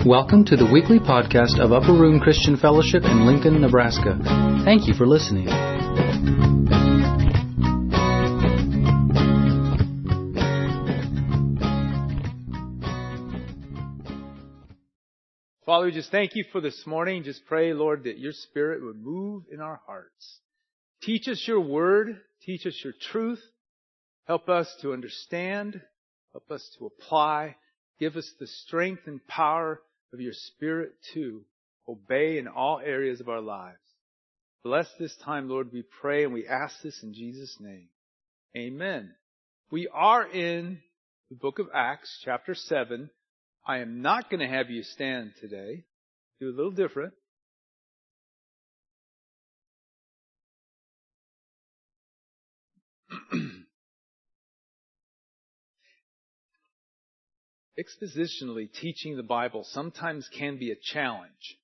Welcome to the weekly podcast of Upper Room Christian Fellowship in Lincoln, Nebraska. Thank you for listening. Father, we just thank you for this morning. Just pray, Lord, that your Spirit would move in our hearts. Teach us your word. Teach us your truth. Help us to understand. Help us to apply. Give us the strength and power of your Spirit to obey in all areas of our lives. Bless this time, Lord, we pray, and we ask this in Jesus' name. Amen. We are in the book of Acts, chapter 7. I am not going to have you stand today. Do a little different. Expositionally, teaching the Bible sometimes can be a challenge.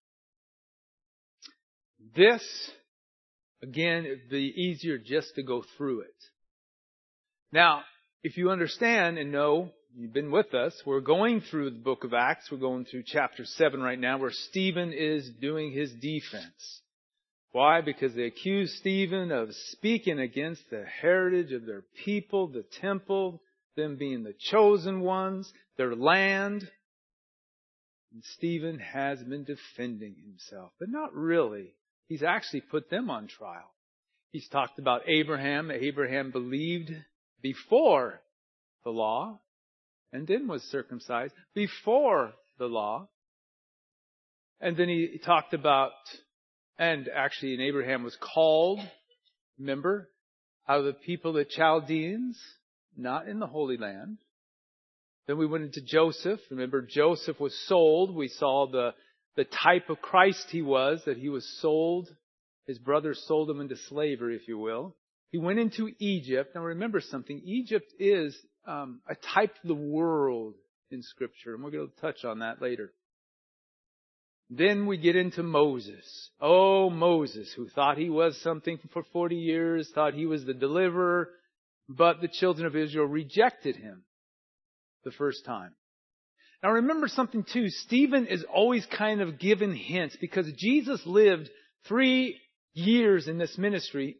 This, again, it'd be easier just to go through it. Now, if you understand and know, you've been with us, we're going through the book of Acts. We're going through chapter 7 right now, where Stephen is doing his defense. Why? Because they accuse Stephen of speaking against the heritage of their people, the temple, them being the chosen ones, their land. And Stephen has been defending himself, but not really. He's actually put them on trial. He's talked about Abraham. Abraham believed before the law and then was circumcised before the law. And then he talked about, and Abraham was called, remember, out of the people, the Chaldeans, not in the Holy Land. Then we went into Joseph. Remember, Joseph was sold. We saw the type of Christ he was, that he was sold. His brothers sold him into slavery, if you will. He went into Egypt. Now remember something. Egypt is a type of the world in Scripture. And we're going to touch on that later. Then we get into Moses. Oh, Moses, who thought he was something for 40 years, thought he was the deliverer. But the children of Israel rejected him the first time. Now remember something too. Stephen is always kind of given hints, because Jesus lived 3 years in this ministry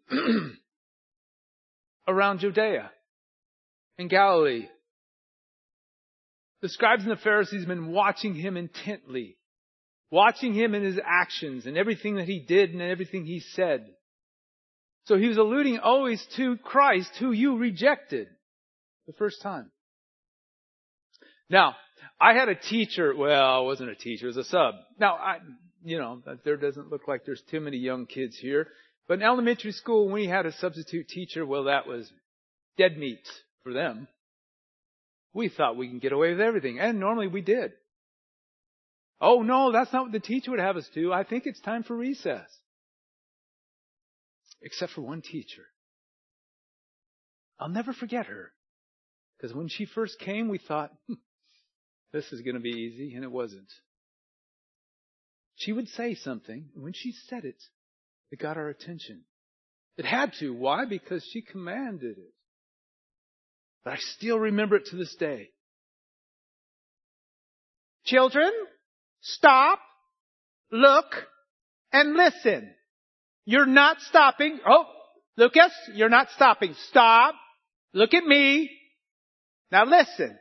around Judea and Galilee. The scribes and the Pharisees have been watching him intently, watching him in his actions and everything that he did and everything he said. So he was alluding always to Christ, who you rejected the first time. Now, I had a teacher. Well, it wasn't a teacher. It was a sub. Now, there doesn't look like there's too many young kids here. But in elementary school, when we had a substitute teacher, well, that was dead meat for them. We thought we can get away with everything. And normally we did. Oh, no, that's not what the teacher would have us do. I think it's time for recess. Except for one teacher. I'll never forget her. Because when she first came, we thought, this is going to be easy, and it wasn't. She would say something, and when she said it, it got our attention. It had to. Why? Because she commanded it. But I still remember it to this day. Children, stop, look, and listen. You're not stopping. Oh, Lucas, you're not stopping. Stop. Look at me. Now listen.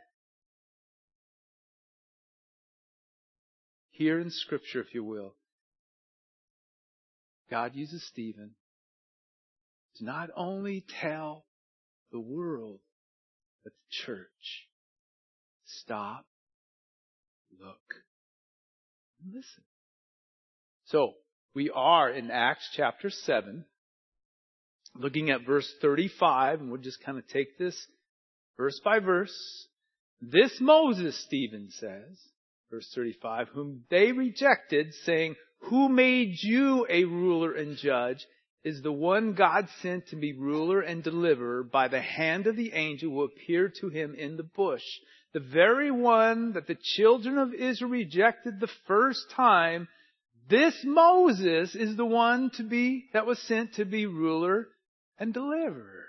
Here in Scripture, if you will, God uses Stephen to not only tell the world, but the church, stop, look, and listen. So, we are in Acts chapter 7, looking at verse 35, and we'll just kind of take this verse by verse. This Moses, Stephen says, verse 35, whom they rejected, saying, who made you a ruler and judge, is the one God sent to be ruler and deliverer by the hand of the angel who appeared to him in the bush. The very one that the children of Israel rejected the first time. This Moses is the one that was sent to be ruler and deliverer.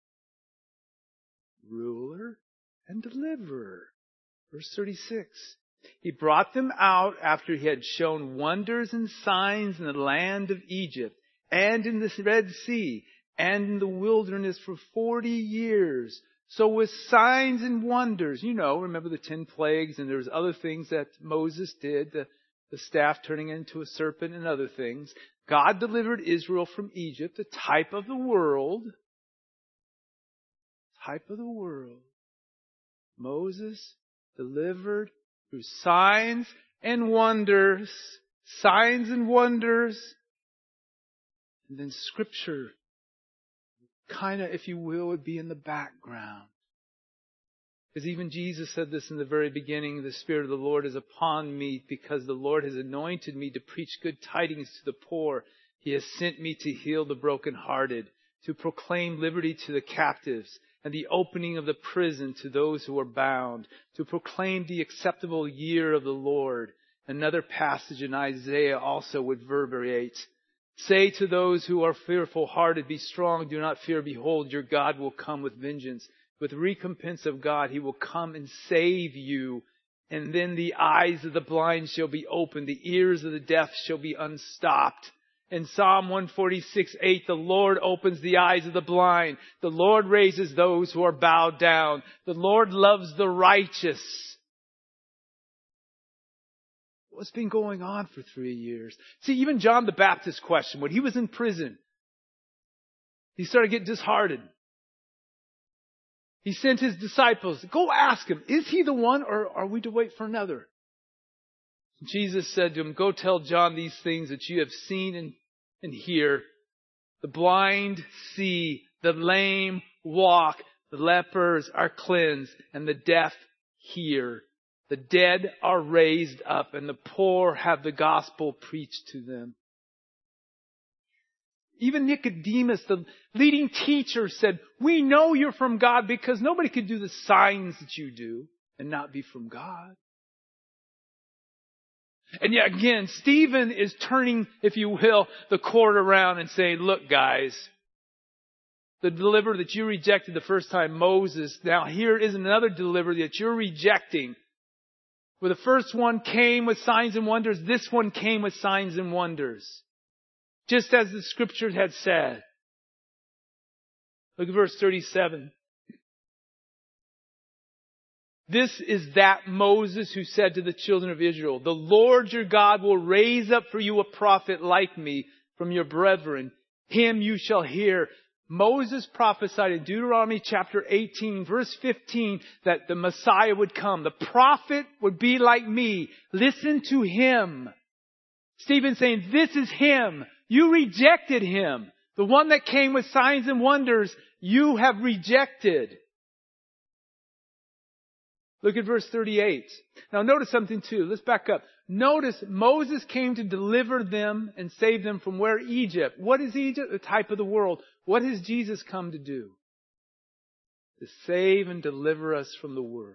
Ruler and deliverer. Verse 36. He brought them out after he had shown wonders and signs in the land of Egypt and in the Red Sea and in the wilderness for 40 years. So with signs and wonders, remember the 10 plagues, and there's other things that Moses did, the staff turning into a serpent and other things. God delivered Israel from Egypt, a type of the world. Type of the world. Moses delivered through signs and wonders. Signs and wonders. And then Scripture, kind of, if you will, would be in the background. Because even Jesus said this in the very beginning, the Spirit of the Lord is upon me because the Lord has anointed me to preach good tidings to the poor. He has sent me to heal the brokenhearted, to proclaim liberty to the captives, and the opening of the prison to those who are bound, to proclaim the acceptable year of the Lord. Another passage in Isaiah also would reverberate. Say to those who are fearful-hearted, be strong, do not fear. Behold, your God will come with vengeance. With recompense of God, He will come and save you. And then the eyes of the blind shall be opened. The ears of the deaf shall be unstopped. In Psalm 146:8, the Lord opens the eyes of the blind. The Lord raises those who are bowed down. The Lord loves the righteous. What's been going on for 3 years? See, even John the Baptist questioned when he was in prison. He started getting disheartened. He sent his disciples, go ask him, is he the one or are we to wait for another? Jesus said to him, go tell John these things that you have seen and hear. The blind see, the lame walk, the lepers are cleansed, and the deaf hear. The dead are raised up, and the poor have the gospel preached to them. Even Nicodemus, the leading teacher, said, we know you're from God because nobody could do the signs that you do and not be from God. And yet again, Stephen is turning, if you will, the court around and saying, look guys, the deliverer that you rejected the first time, Moses, now here is another deliverer that you're rejecting. Where the first one came with signs and wonders, this one came with signs and wonders. Just as the Scripture had said. Look at verse 37. This is that Moses who said to the children of Israel, the Lord your God will raise up for you a prophet like me from your brethren. Him you shall hear. Moses prophesied in Deuteronomy chapter 18, verse 15, that the Messiah would come. The prophet would be like me. Listen to him. Stephen's saying, this is him. You rejected him. The one that came with signs and wonders, you have rejected. Look at verse 38. Now notice something too. Let's back up. Notice Moses came to deliver them and save them from where? Egypt. What is Egypt? The type of the world. What has Jesus come to do? To save and deliver us from the world.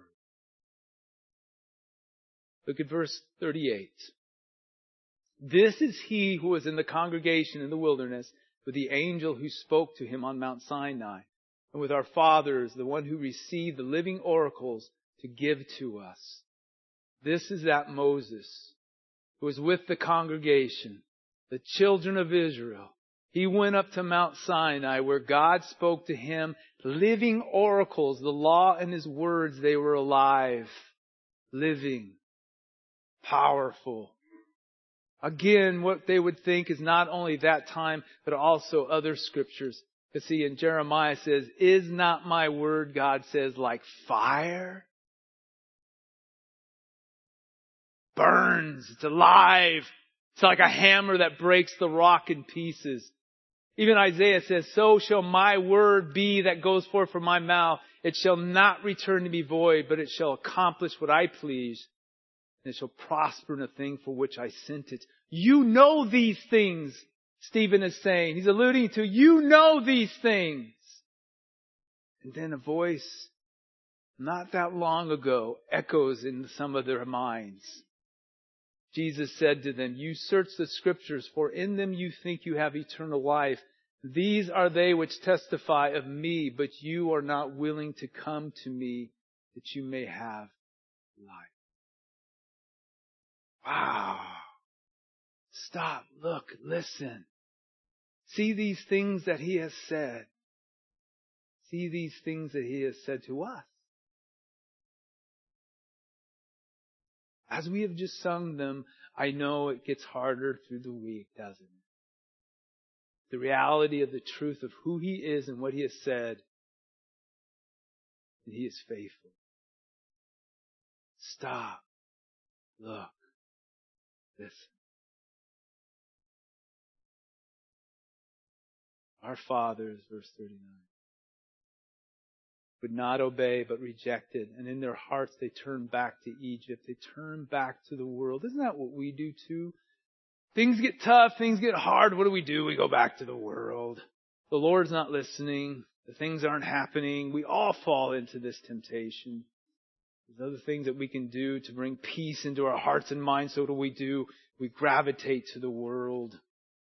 Look at verse 38. This is he who was in the congregation in the wilderness with the angel who spoke to him on Mount Sinai, and with our fathers, the one who received the living oracles to give to us. This is that Moses who was with the congregation, the children of Israel. He went up to Mount Sinai where God spoke to him living oracles, the law and his words. They were alive, living, powerful. Again, what they would think is not only that time, but also other scriptures. You see, in Jeremiah it says, is not my word, God says, like fire? Burns. It's alive. It's like a hammer that breaks the rock in pieces. Even Isaiah says, so shall my word be that goes forth from my mouth. It shall not return to me void, but it shall accomplish what I please. And it shall prosper in the thing for which I sent it. You know these things, Stephen is saying. He's alluding to, you know these things. And then a voice, not that long ago, echoes in some of their minds. Jesus said to them, you search the scriptures, for in them you think you have eternal life. These are they which testify of me, but you are not willing to come to me that you may have life. Wow. Stop, look, listen. See these things that He has said. See these things that He has said to us. As we have just sung them, I know it gets harder through the week, doesn't it? The reality of the truth of who He is and what He has said. And He is faithful. Stop. Look. Listen. Our fathers, verse 39, would not obey but rejected. And in their hearts they turned back to Egypt. They turned back to the world. Isn't that what we do too? Things get tough. Things get hard. What do? We go back to the world. The Lord's not listening. The things aren't happening. We all fall into this temptation. There's other things that we can do to bring peace into our hearts and minds. So what do? We gravitate to the world.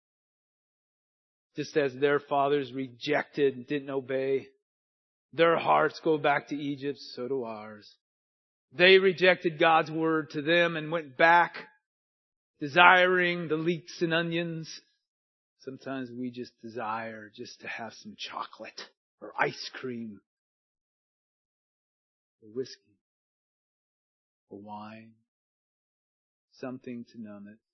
Just as their fathers rejected and didn't obey, their hearts go back to Egypt, so do ours. They rejected God's word to them and went back desiring the leeks and onions. Sometimes we just desire just to have some chocolate or ice cream or whiskey or wine, something to numb it.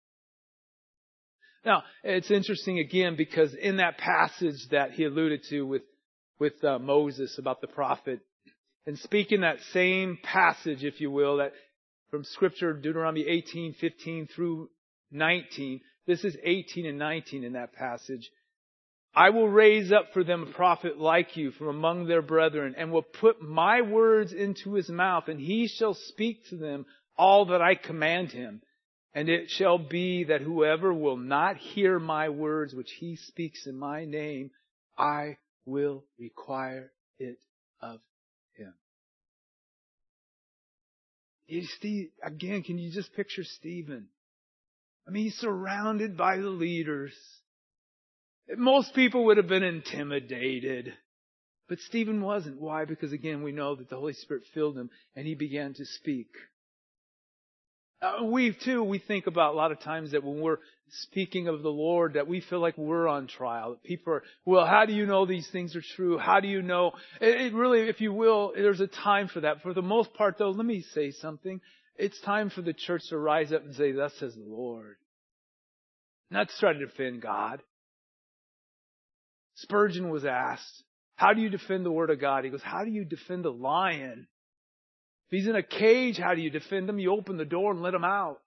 Now, it's interesting again because in that passage that he alluded to with Moses about the prophet, and speaking that same passage, if you will, that from Scripture, Deuteronomy 18:15 through 19, this is 18 and 19 in that passage. I will raise up for them a prophet like you from among their brethren, and will put my words into his mouth, and he shall speak to them all that I command him. And it shall be that whoever will not hear my words which he speaks in my name, I will require it of him. Again, can you just picture Stephen? I mean, he's surrounded by the leaders. Most people would have been intimidated. But Stephen wasn't. Why? Because again, we know that the Holy Spirit filled him and he began to speak. We think about a lot of times that when we're speaking of the Lord, that we feel like we're on trial. People are, well, how do you know these things are true? How do you know? It really, if you will, there's a time for that. For the most part, though, let me say something. It's time for the church to rise up and say, thus says the Lord. Not to try to defend God. Spurgeon was asked, how do you defend the Word of God? He goes, how do you defend a lion? If he's in a cage, how do you defend him? You open the door and let him out.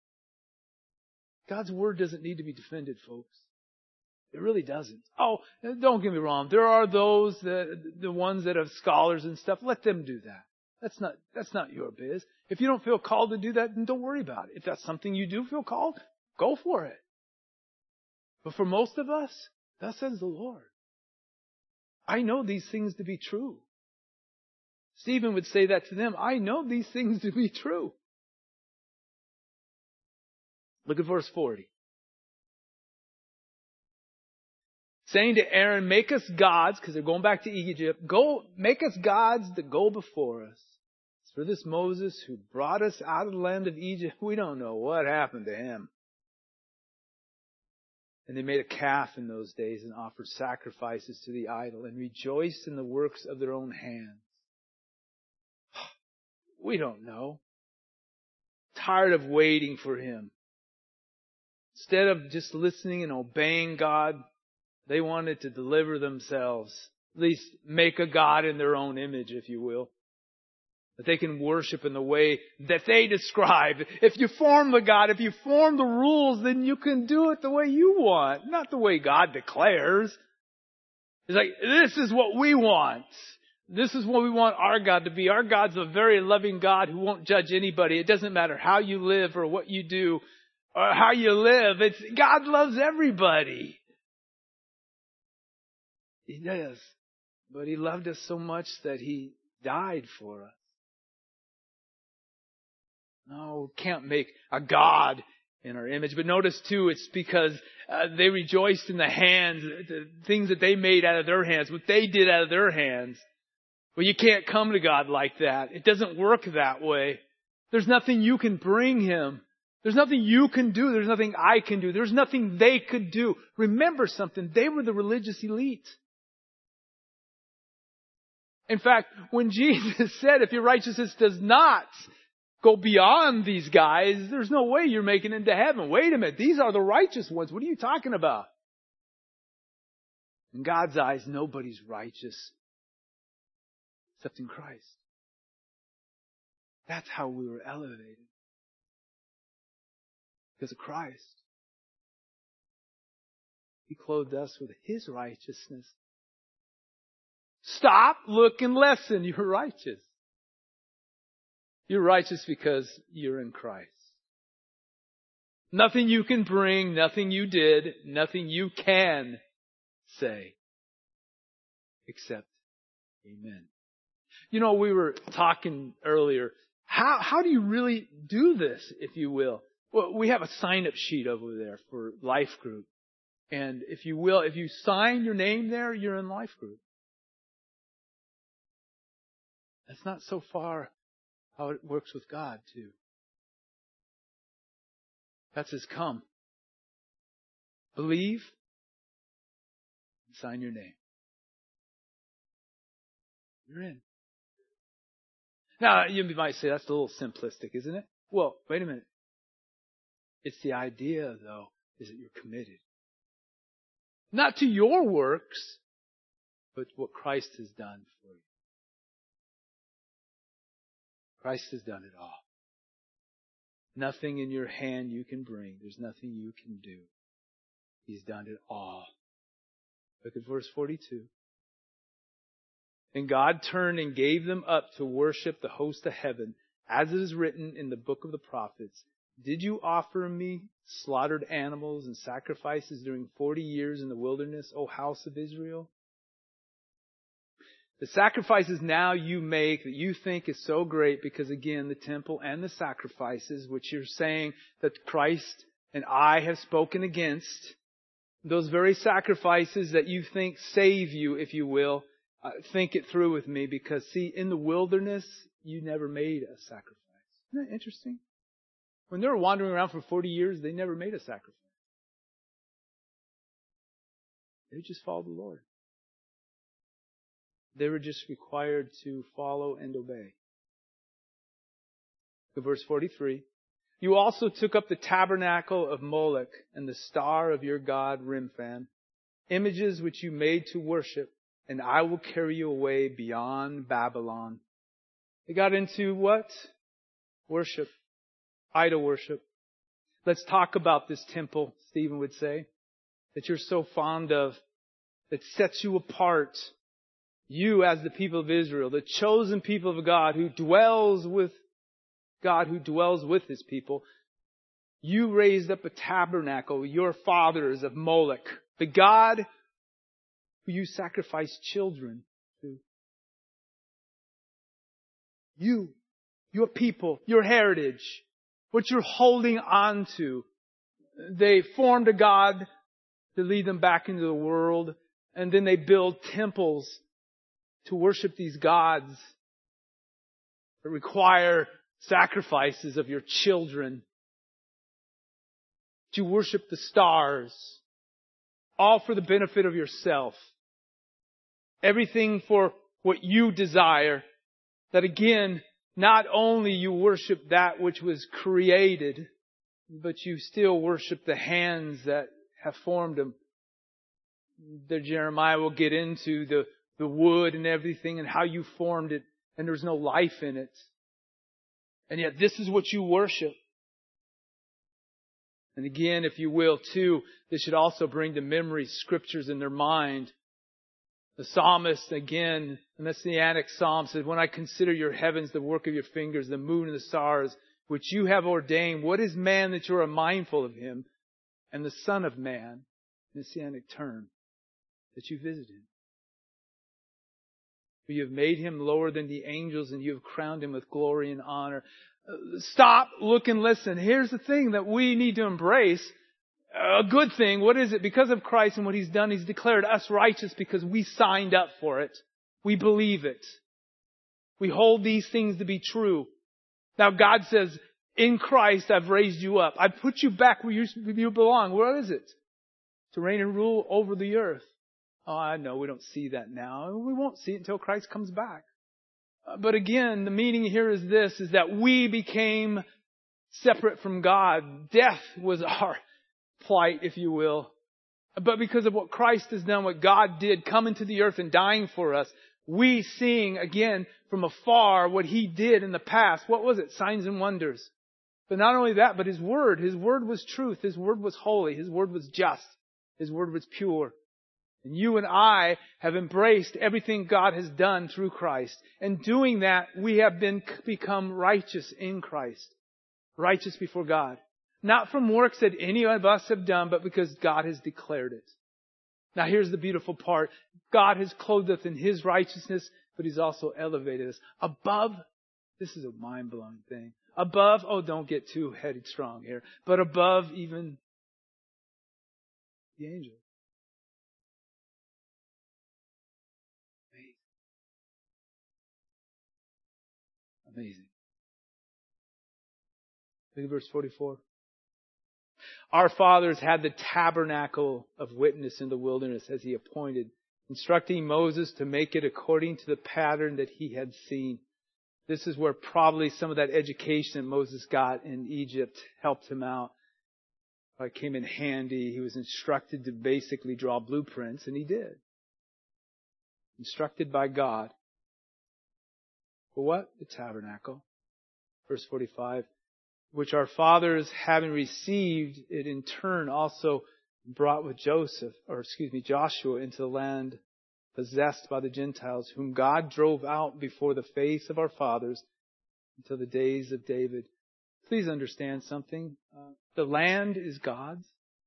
God's Word doesn't need to be defended, folks. It really doesn't. Oh, don't get me wrong. There are those, the ones that have scholars and stuff. Let them do that. That's not your biz. If you don't feel called to do that, then don't worry about it. If that's something you do feel called, go for it. But for most of us, thus says the Lord. I know these things to be true. Stephen would say that to them. I know these things to be true. Look at verse 40. Saying to Aaron, make us gods, because they're going back to Egypt. Make us gods that go before us. As for this Moses who brought us out of the land of Egypt, we don't know what happened to him. And they made a calf in those days and offered sacrifices to the idol and rejoiced in the works of their own hands. We don't know. Tired of waiting for him. Instead of just listening and obeying God, they wanted to deliver themselves. At least make a God in their own image, if you will. That they can worship in the way that they describe. If you form the God, if you form the rules, then you can do it the way you want. Not the way God declares. It's like, this is what we want. This is what we want our God to be. Our God's a very loving God who won't judge anybody. It doesn't matter how you live or what you do or how you live. God loves everybody. He does. But He loved us so much that He died for us. No, we can't make a God in our image. But notice too, it's because they rejoiced in the hands, the things that they made out of their hands, what they did out of their hands. Well, you can't come to God like that. It doesn't work that way. There's nothing you can bring Him. There's nothing you can do. There's nothing I can do. There's nothing they could do. Remember something. They were the religious elite. In fact, when Jesus said, if your righteousness does not go beyond these guys, there's no way you're making it into heaven. Wait a minute. These are the righteous ones. What are you talking about? In God's eyes, nobody's righteous except in Christ. That's how we were elevated. Because of Christ. He clothed us with His righteousness. Stop, look, and listen. You're righteous. You're righteous because you're in Christ. Nothing you can bring, nothing you did, nothing you can say except amen. You know, we were talking earlier. How do you really do this, if you will? Well, we have a sign-up sheet over there for Life Group. And if you will, if you sign your name there, you're in Life Group. That's not so far how it works with God, too. That's His come. Believe and sign your name. You're in. Now, you might say that's a little simplistic, isn't it? Well, wait a minute. It's the idea, though, is that you're committed. Not to your works, but what Christ has done for you. Christ has done it all. Nothing in your hand you can bring. There's nothing you can do. He's done it all. Look at verse 42. And God turned and gave them up to worship the host of heaven, as it is written in the book of the prophets. Did you offer me slaughtered animals and sacrifices during 40 years in the wilderness, O house of Israel? The sacrifices now you make that you think is so great because, again, the temple and the sacrifices, which you're saying that Christ and I have spoken against, those very sacrifices that you think save you, if you will, think it through with me, because, see, in the wilderness, you never made a sacrifice. Isn't that interesting? When they were wandering around for 40 years, they never made a sacrifice. They just followed the Lord. They were just required to follow and obey. Verse 43. You also took up the tabernacle of Moloch and the star of your god Remphan, images which you made to worship, and I will carry you away beyond Babylon. They got into what? Worship. Idol worship. Let's talk about this temple, Stephen would say, that you're so fond of, that sets you apart. You as the people of Israel, the chosen people of God who dwells with God, who dwells with His people. You raised up a tabernacle, your fathers, of Moloch, the God who you sacrificed children to. You, your people, your heritage, what you're holding on to. They formed a God to lead them back into the world, and then they build temples to worship these gods that require sacrifices of your children. To worship the stars, all for the benefit of yourself. Everything for what you desire. That again, not only you worship that which was created, but you still worship the hands that have formed them. There Jeremiah will get into the wood and everything and how you formed it, and there's no life in it. And yet this is what you worship. And again, if you will, too, this should also bring to memory scriptures in their mind. The psalmist, again, the Messianic psalm says, when I consider your heavens, the work of your fingers, the moon and the stars, which you have ordained, what is man that you are mindful of him? And the Son of Man, Messianic term, that you visit him. For you have made him lower than the angels, and you have crowned him with glory and honor. Stop, look, and listen. Here's the thing that we need to embrace. A good thing. What is it? Because of Christ and what He's done, He's declared us righteous because we signed up for it. We believe it. We hold these things to be true. Now God says, In Christ, I've raised you up. I've put you back where you belong. Where is it? To reign and rule over the earth. Oh, I know we don't see that now. We won't see it until Christ comes back. But again, the meaning here is this, is that we became separate from God. Death was our plight, if you will. But because of what Christ has done, what God did, coming to the earth and dying for us, we seeing again from afar what He did in the past. What was it? Signs and wonders. But not only that, but His Word was truth. His Word was holy. His Word was just. His Word was pure. And you and I have embraced everything God has done through Christ. And doing that, we have become righteous in Christ. Righteous before God. Not from works that any of us have done, but because God has declared it. Now here's the beautiful part. God has clothed us in His righteousness, but He's also elevated us. Above, this is a mind-blowing thing. Above, don't get too headstrong here, but above even the angels. Amazing. Look at verse 44. Our fathers had the tabernacle of witness in the wilderness as He appointed, instructing Moses to make it according to the pattern that he had seen. This is where probably some of that education that Moses got in Egypt helped him out. It came in handy. He was instructed to basically draw blueprints, and he did. Instructed by God. For what? The tabernacle. Verse 45. Which our fathers, having received it in turn, also brought with Joshua into the land possessed by the Gentiles, whom God drove out before the face of our fathers until the days of David. Please understand something. The land is God's.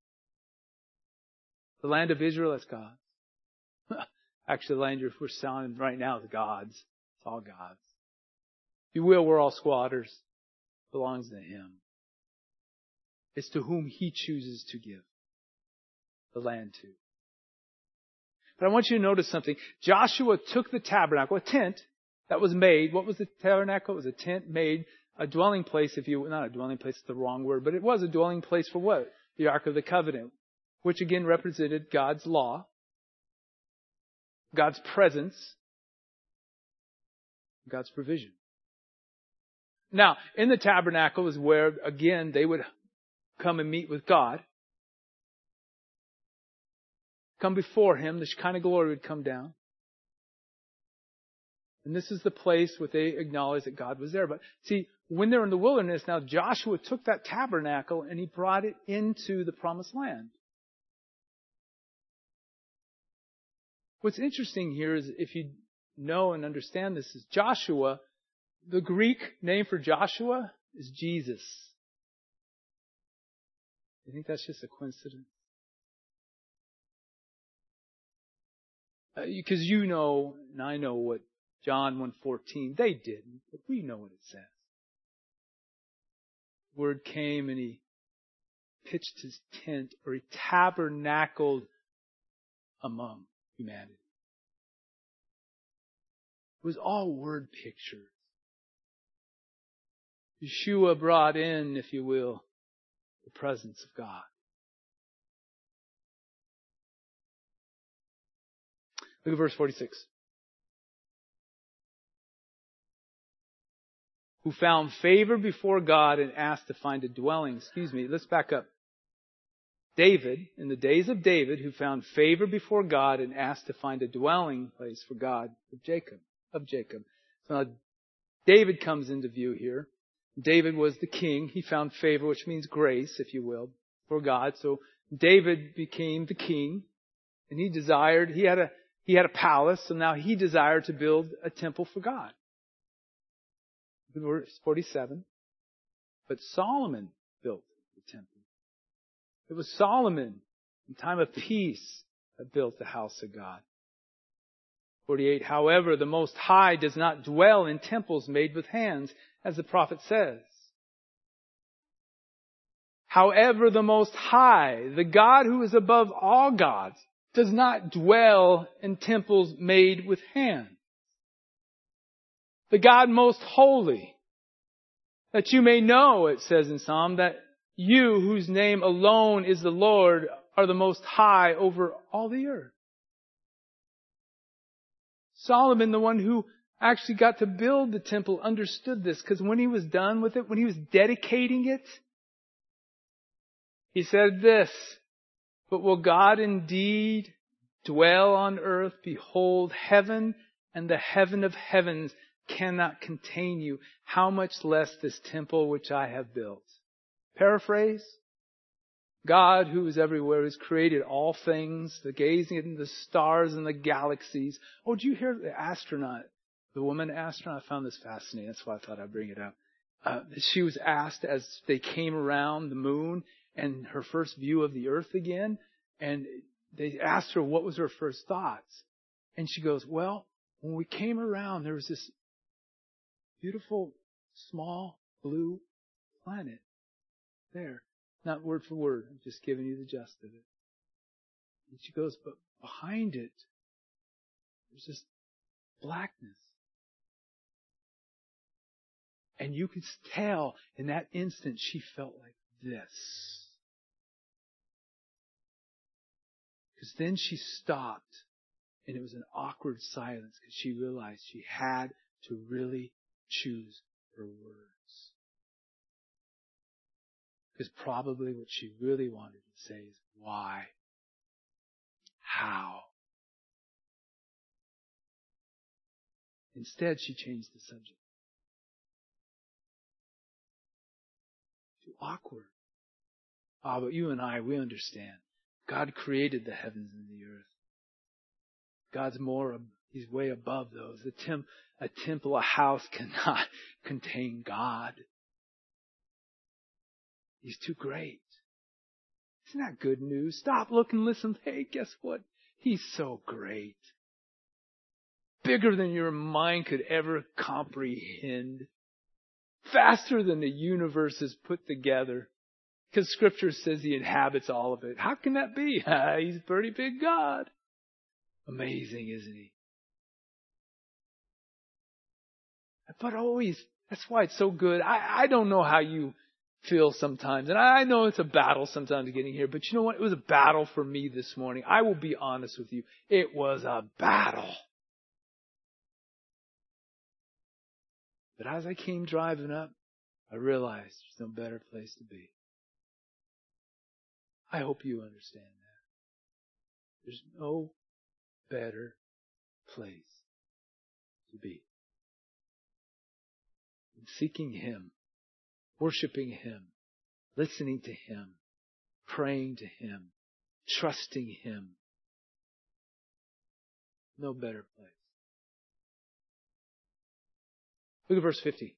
The land of Israel is God's. Actually, the land we're selling right now is God's. It's all God's. If you will, we're all squatters. It belongs to Him. It's to whom He chooses to give the land to. But I want you to notice something. Joshua took the tabernacle, a tent that was made. What was the tabernacle? It was a tent made, a dwelling place, not a dwelling place, it's the wrong word, but it was a dwelling place for what? The Ark of the Covenant, which again represented God's law, God's presence, God's provision. Now, in the tabernacle is where, again, they would come and meet with God. Come before Him. The Shekinah glory would come down. And this is the place where they acknowledge that God was there. But see, when they're in the wilderness, now Joshua took that tabernacle and he brought it into the promised land. What's interesting here is if you know and understand this is Joshua, the Greek name for Joshua is Jesus. You think that's just a coincidence? Because you know, and I know what John 1:14, they didn't, but we know what it says. The Word came and He pitched His tent, or He tabernacled among humanity. It was all word pictures. Yeshua brought in, if you will, the presence of God. Look at verse 46. Who found favor before God and asked to find a dwelling. Let's back up. David, in the days of David, who found favor before God and asked to find a dwelling place for God of Jacob. So now David comes into view here. David was the king. He found favor, which means grace, if you will, for God. So David became the king, and he had a palace, so now he desired to build a temple for God. Verse 47. But Solomon built the temple. It was Solomon, in time of peace, that built the house of God. 48. However, the Most High does not dwell in temples made with hands, as the prophet says. However, the Most High, the God who is above all gods, does not dwell in temples made with hands. The God most holy, That you may know, it says in Psalm, that you, whose name alone is the Lord, are the most high over all the earth. Solomon, the one who actually got to build the temple, understood this, because when he was done with it, when he was dedicating it, he said this, "But will God indeed dwell on earth? Behold, heaven and the heaven of heavens cannot contain you. How much less this temple which I have built?" Paraphrase. God, who is everywhere, has created all things, the gazing at the stars and the galaxies. Oh, did you hear the astronaut, the woman astronaut? I found this fascinating. That's why I thought I'd bring it up. She was asked as they came around the moon and her first view of the earth again, and they asked her what was her first thoughts. And she goes, "Well, when we came around, there was this beautiful, small, blue planet there." Not word for word. I'm just giving you the gist of it. And she goes, "But behind it, there's this blackness." And you could tell in that instant she felt like this. Because then she stopped, and it was an awkward silence because she realized she had to really choose her words. Because probably what she really wanted to say is, why? How? Instead, she changed the subject. Too awkward. But you and I, we understand. God created the heavens and the earth. God's He's way above those. A temple, a house cannot contain God. He's too great. Isn't that good news? Stop, look, and listen. Hey, guess what? He's so great. Bigger than your mind could ever comprehend. Faster than the universe is put together. Because Scripture says He inhabits all of it. How can that be? He's a pretty big God. Amazing, isn't He? But always, that's why it's so good. I don't know how you feel sometimes. And I know it's a battle sometimes getting here. But you know what? It was a battle for me this morning. I will be honest with you. It was a battle. But as I came driving up, I realized there's no better place to be. I hope you understand that. There's no better place to be. And seeking Him, worshiping Him, listening to Him, praying to Him, trusting Him. No better place. Look at verse 50.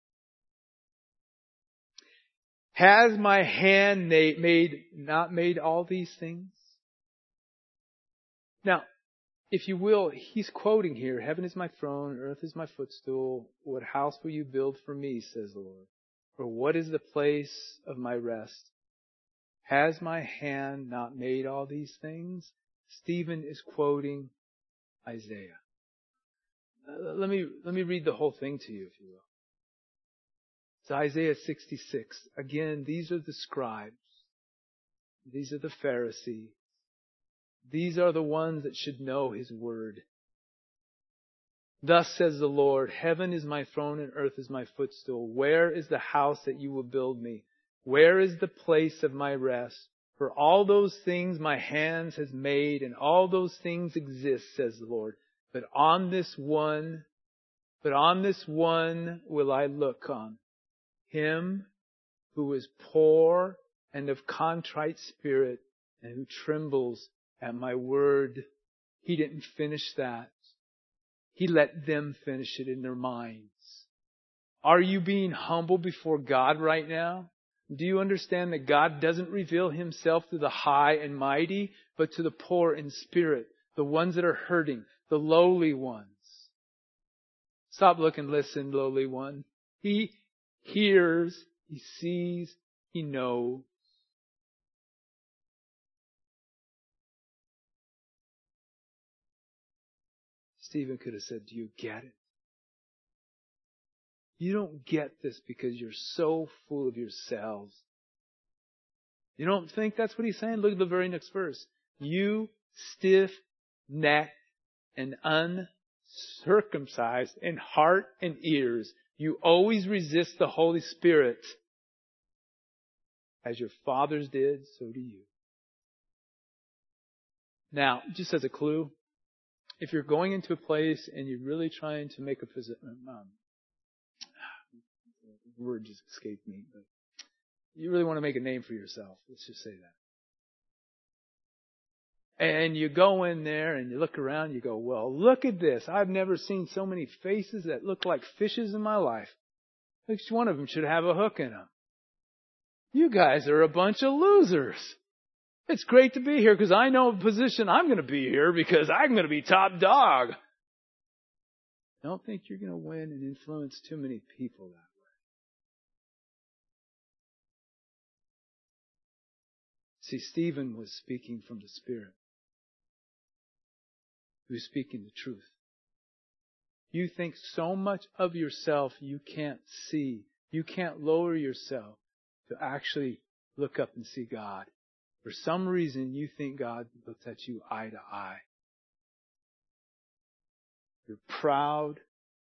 Has my hand not made all these things? Now, if you will, he's quoting here, "Heaven is my throne, earth is my footstool. What house will you build for me, says the Lord? Or what is the place of my rest? Has my hand not made all these things?" Stephen is quoting Isaiah. Let me read the whole thing to you, if you will. It's Isaiah 66. Again, these are the scribes. These are the Pharisees. These are the ones that should know His word. "Thus says the Lord, heaven is my throne and earth is my footstool. Where is the house that you will build me? Where is the place of my rest? For all those things my hands has made, and all those things exist, says the Lord. But on this one will I look on. Him who is poor and of contrite spirit, and who trembles at my word." He didn't finish that. He let them finish it in their minds. Are you being humble before God right now? Do you understand that God doesn't reveal Himself to the high and mighty, but to the poor in spirit, the ones that are hurting, the lowly ones? Stop, look, and listen, lowly one. He hears, He sees, He knows. Stephen could have said, "Do you get it? You don't get this because you're so full of yourselves. You don't think that's what he's saying? Look at the very next verse. You stiff-necked and uncircumcised in heart and ears, you always resist the Holy Spirit. As your fathers did, so do you. Now, just as a clue, if you're going into a place and you're really trying to make a word just escaped me, but you really want to make a name for yourself. Let's just say that. And you go in there and you look around, you go, well, look at this. I've never seen so many faces that look like fishes in my life. Each one of them should have a hook in them. You guys are a bunch of losers. It's great to be here because I know the position I'm going to be here because I'm going to be top dog. Don't think you're going to win and influence too many people that way. See, Stephen was speaking from the Spirit. He was speaking the truth. You think so much of yourself you can't see. You can't lower yourself to actually look up and see God. For some reason, you think God looks at you eye to eye. You're proud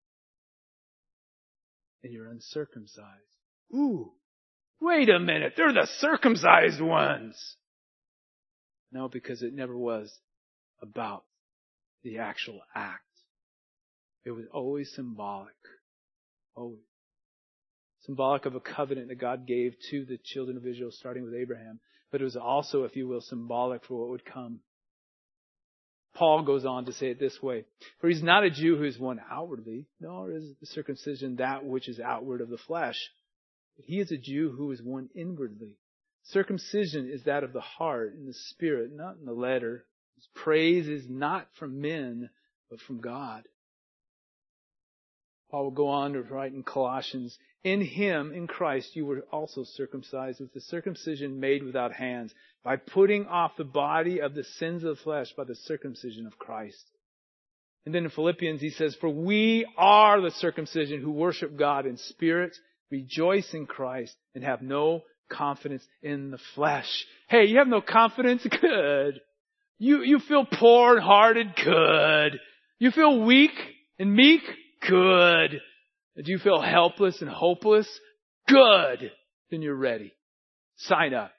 and you're uncircumcised. Ooh, wait a minute, they're the circumcised ones. No, because it never was about the actual act. It was always symbolic. Always. Symbolic of a covenant that God gave to the children of Israel, starting with Abraham. But it was also, if you will, symbolic for what would come. Paul goes on to say it this way. For he's not a Jew who is one outwardly, nor is the circumcision that which is outward of the flesh. But he is a Jew who is one inwardly. Circumcision is that of the heart, in the spirit, not in the letter. His praise is not from men, but from God. Paul will go on to write in Colossians, in Him, in Christ, you were also circumcised with the circumcision made without hands, by putting off the body of the sins of the flesh by the circumcision of Christ. And then in Philippians he says, for we are the circumcision who worship God in spirit, rejoice in Christ, and have no confidence in the flesh. Hey, you have no confidence? Good. You feel poor-hearted? Good. You feel weak and meek? Good. Do you feel helpless and hopeless? Good. Then you're ready. Sign up.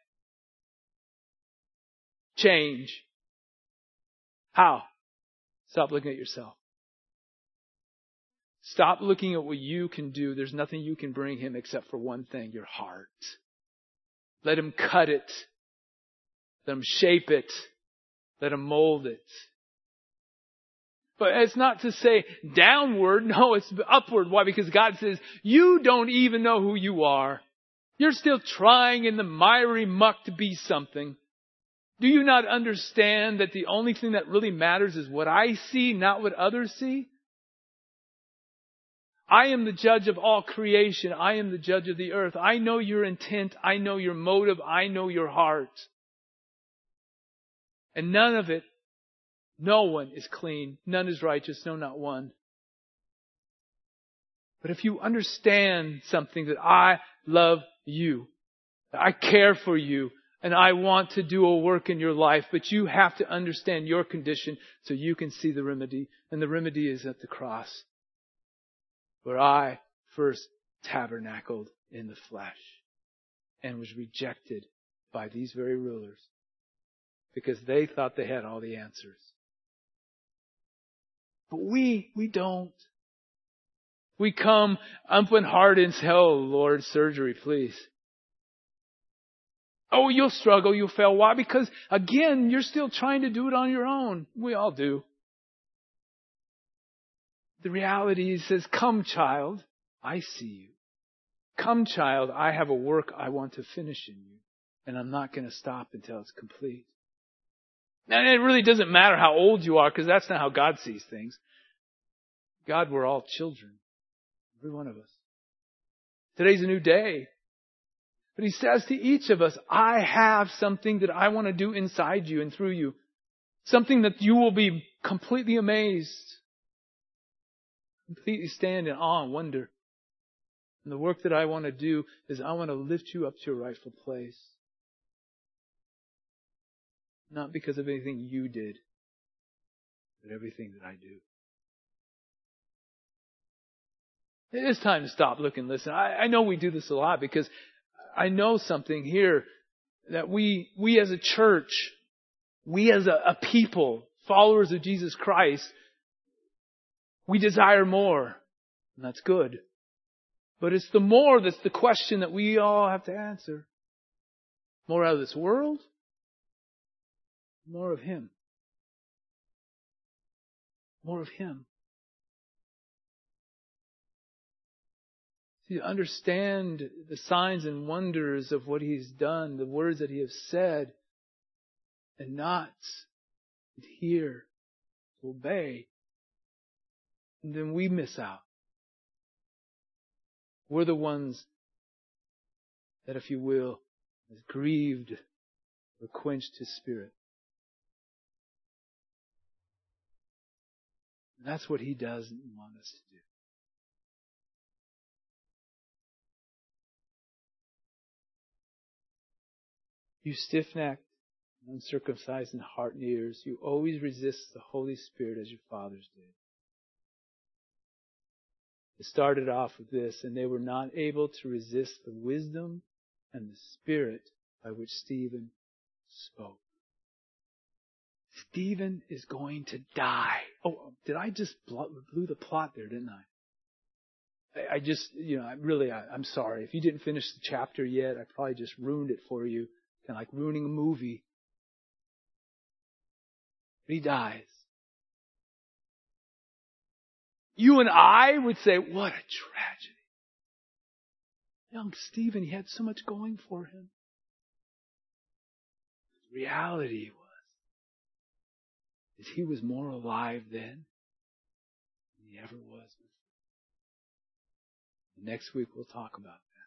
Change. How? Stop looking at yourself. Stop looking at what you can do. There's nothing you can bring Him except for one thing, your heart. Let Him cut it. Let Him shape it. Let Him mold it. But it's not to say downward. No, it's upward. Why? Because God says, you don't even know who you are. You're still trying in the miry muck to be something. Do you not understand that the only thing that really matters is what I see, not what others see? I am the judge of all creation. I am the judge of the earth. I know your intent. I know your motive. I know your heart. And none of it, no one is clean. None is righteous. No, not one. But if you understand something, that I love you, that I care for you, and I want to do a work in your life, but you have to understand your condition so you can see the remedy. And the remedy is at the cross, where I first tabernacled in the flesh and was rejected by these very rulers because they thought they had all the answers. But we don't. We come open heart and say, oh Lord, surgery, please. Oh, you'll struggle, you'll fail. Why? Because again, you're still trying to do it on your own. We all do. The reality says, come child, I see you. Come child, I have a work I want to finish in you. And I'm not going to stop until it's complete. And it really doesn't matter how old you are, because that's not how God sees things. God, we're all children. Every one of us. Today's a new day. But He says to each of us, I have something that I want to do inside you and through you. Something that you will be completely amazed. Completely stand in awe and wonder. And the work that I want to do is I want to lift you up to your rightful place. Not because of anything you did, but everything that I do. It is time to stop, look, and listen. I know we do this a lot because I know something here that we as a church, we as a people, followers of Jesus Christ, we desire more. And that's good. But it's the more that's the question that we all have to answer. More out of this world? More of Him. More of Him. To understand the signs and wonders of what He's done, the words that He has said, and not adhere, to obey, and then we miss out. We're the ones that, if you will, has grieved or quenched His Spirit. And that's what He doesn't want us to do. You stiff-necked, uncircumcised in heart and ears, you always resist the Holy Spirit as your fathers did. It started off with this, and they were not able to resist the wisdom and the Spirit by which Stephen spoke. Stephen is going to die. Oh, did I just blew the plot there, didn't I? I'm sorry. If you didn't finish the chapter yet, I probably just ruined it for you. Kind of like ruining a movie. But he dies. You and I would say, what a tragedy. Young Stephen, he had so much going for him. The reality was he was more alive then than he ever was before. Next week we'll talk about that.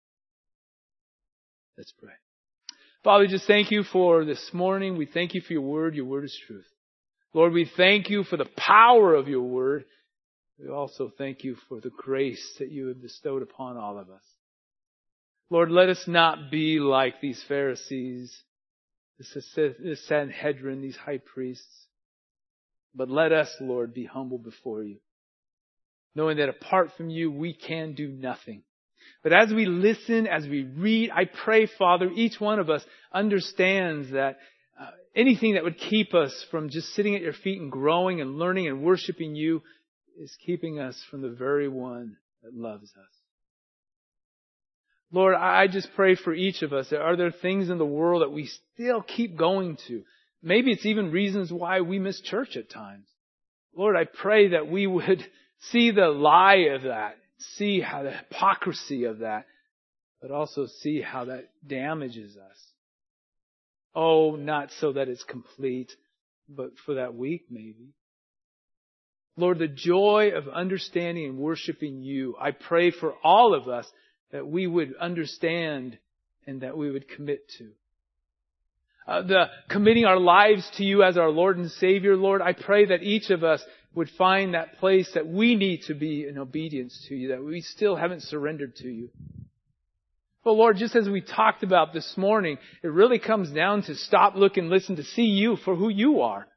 Let's pray. Father, we just thank You for this morning. We thank You for Your word. Your word is truth. Lord, we thank You for the power of Your word. We also thank You for the grace that You have bestowed upon all of us. Lord, let us not be like these Pharisees, this Sanhedrin, these high priests. But let us, Lord, be humble before You, knowing that apart from You, we can do nothing. But as we listen, as we read, I pray, Father, each one of us understands that anything that would keep us from just sitting at Your feet and growing and learning and worshiping You is keeping us from the very one that loves us. Lord, I just pray for each of us. Are there things in the world that we still keep going to? Maybe it's even reasons why we miss church at times. Lord, I pray that we would see the lie of that, see how the hypocrisy of that, but also see how that damages us. Oh, not so that it's complete, but for that week maybe. Lord, the joy of understanding and worshiping You, I pray for all of us that we would understand and that we would commit to. The committing our lives to You as our Lord and Savior, Lord, I pray that each of us would find that place that we need to be in obedience to You, that we still haven't surrendered to You. But Lord, just as we talked about this morning, it really comes down to stop, look, and listen to see You for who You are.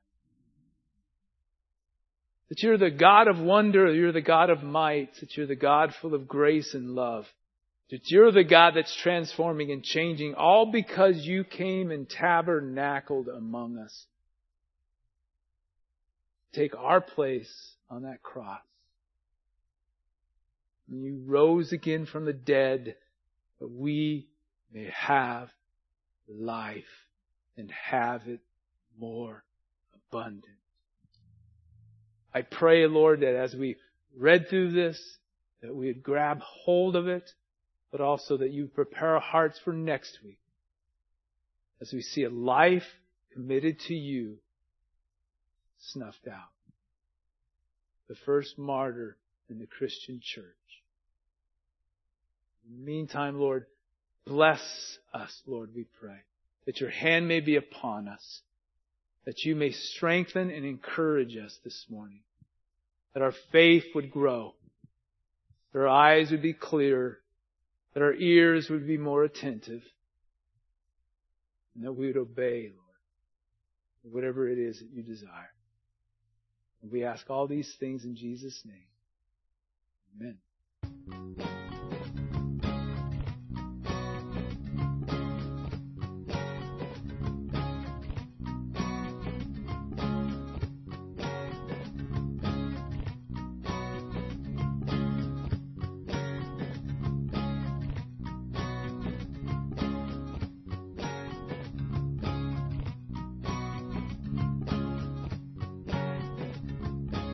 That You're the God of wonder, You're the God of might, that You're the God full of grace and love. That You're the God that's transforming and changing, all because You came and tabernacled among us. Take our place on that cross. And You rose again from the dead, that we may have life and have it more abundant. I pray, Lord, that as we read through this, that we would grab hold of it, but also that You prepare our hearts for next week as we see a life committed to You snuffed out. The first martyr in the Christian church. In the meantime, Lord, bless us, Lord, we pray, that Your hand may be upon us, that You may strengthen and encourage us this morning, that our faith would grow, that our eyes would be clearer, that our ears would be more attentive, and that we would obey, Lord, whatever it is that you desire. And we ask all these things in Jesus' name. Amen.